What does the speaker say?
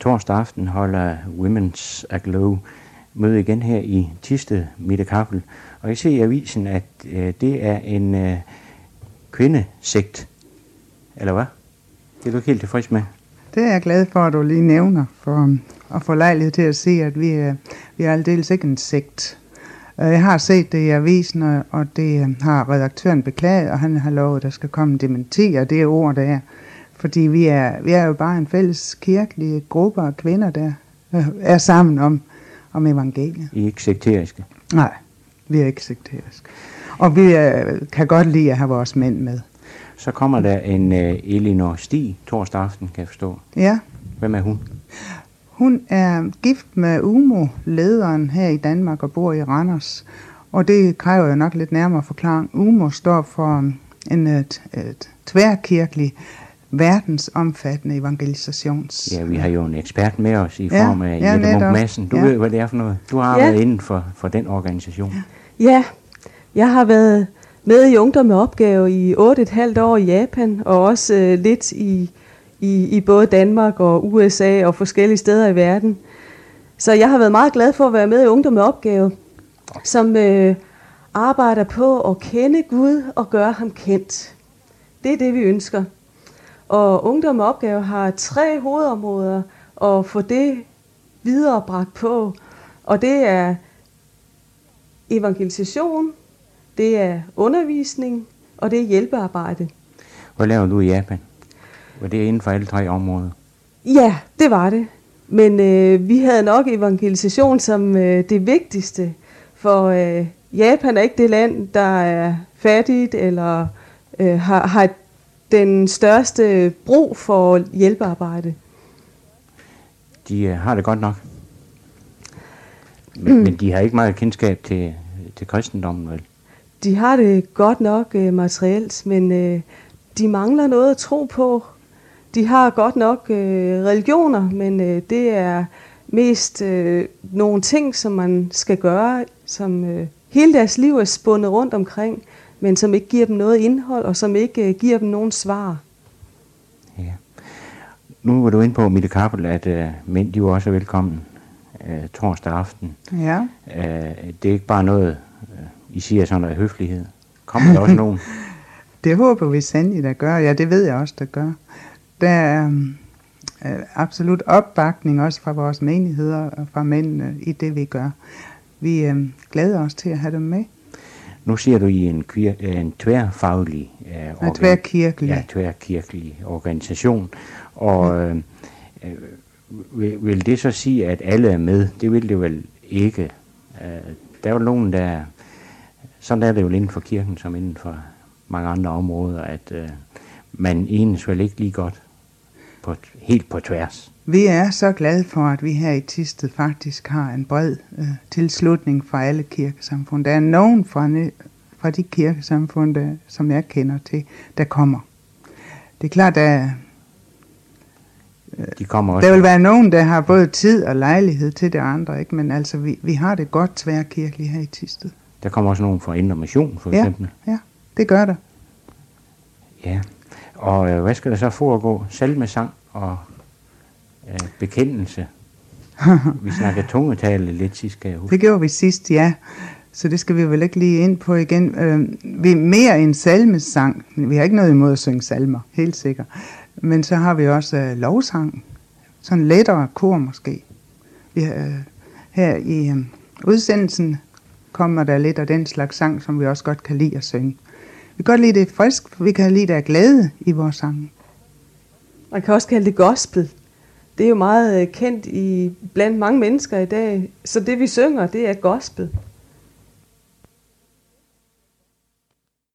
torsdag aften holder Women's Aglow møde igen her i Thisted Midt-Kappel. Og jeg ser i avisen, at det er en kvindesekt, eller hvad? Det er du ikke helt tilfreds med? Det er jeg glad for, at du lige nævner, for at få lejlighed til at se, at vi er aldeles ikke en sekt. Jeg har set det i avisen, og det har redaktøren beklaget, og han har lovet, at der skal komme en dementi af det ord, der er. Fordi vi er jo bare en fælles kirkelig gruppe af kvinder, der er sammen om evangeliet. I er ikke sekteriske? Nej, vi er ikke sekteriske. Og vi kan godt lide at have vores mænd med. Så kommer der en Elinor Stig torsdag aften, kan jeg forstå. Ja. Hvem er hun? Hun er gift med UMO-lederen her i Danmark og bor i Randers. Og det kræver jo nok lidt nærmere forklaring. UMO står for en tværkirkelig verdensomfattende evangelisations... Ja, vi har jo en ekspert med os i form af Jette Munk Madsen. Du ved, hvad det er for noget. Du har været inden for den organisation. Ja, jeg har været med i Ungdom med Opgave i 8,5 år i Japan, og også lidt i både Danmark og USA og forskellige steder i verden. Så jeg har været meget glad for at være med i Ungdom med Opgave, som arbejder på at kende Gud og gøre ham kendt. Det er det, vi ønsker. Og Ungdom med Opgave har 3 hovedområder at få det videre bragt på. Og det er evangelisation, det er undervisning, og det er hjælpearbejde. Hvad laver du i Japan? Var det inden for alle 3 områder? Ja, det var det. Men vi havde nok evangelisation som det vigtigste. For Japan er ikke det land, der er fattigt eller har den største brug for hjælpearbejde. De har det godt nok. Men de har ikke meget kendskab til kristendommen, vel? De har det godt nok materielt, men de mangler noget at tro på. De har godt nok religioner, men det er mest nogle ting, som man skal gøre, som hele deres liv er spundet rundt omkring, men som ikke giver dem noget indhold, og som ikke giver dem nogen svar. Ja. Nu var du inde på, Midt-Kappel, at mænd, de var også velkommen torsdag aften. Ja. Det er ikke bare noget, I siger sådan noget høflighed. Kommer der også nogen? Det håber vi sandelig, der gør. Ja, det ved jeg også, der gør. Der er absolut opbakning også fra vores menigheder og fra mændene i det, vi gør. Vi glæder os til at have dem med. Nu siger du i en tværfaglig tværkirkelig organisation, og vil det så sige, at alle er med? Det vil det vel ikke. Der er jo nogen, der... Sådan er det jo inden for kirken, som inden for mange andre områder, at man enes vel ikke lige godt helt på tværs. Vi er så glade for, at vi her i Thisted faktisk har en bred tilslutning fra alle kirkesamfund. Der er nogen fra de kirkesamfund, som jeg kender til, der kommer. Det er klart, de kommer også. Der vil være nogen, der har både tid og lejlighed til det andre, ikke? Men altså, vi har det godt tværkirkeligt her i Thisted. Der kommer også nogen fra Indre Mission, for eksempel. Ja, det gør der. Ja, og hvad skal der så foregå? Salmesang og bekendelse. Vi snakkede tungetale lidt sidst, skal jeg huske. Det gjorde vi sidst, ja. Så det skal vi vel ikke lige ind på igen. Vi er mere en salmesang. Vi har ikke noget imod at synge salmer, helt sikkert. Men så har vi også lovsang. Sådan lettere kor måske. Her i udsendelsen kommer der lidt af den slags sang, som vi også godt kan lide at synge. Vi kan godt lide det frisk, for vi kan lide, der er glæde i vores sange. Man kan også kalde det gospel. Det er jo meget kendt blandt mange mennesker i dag. Så det vi synger, det er gospel.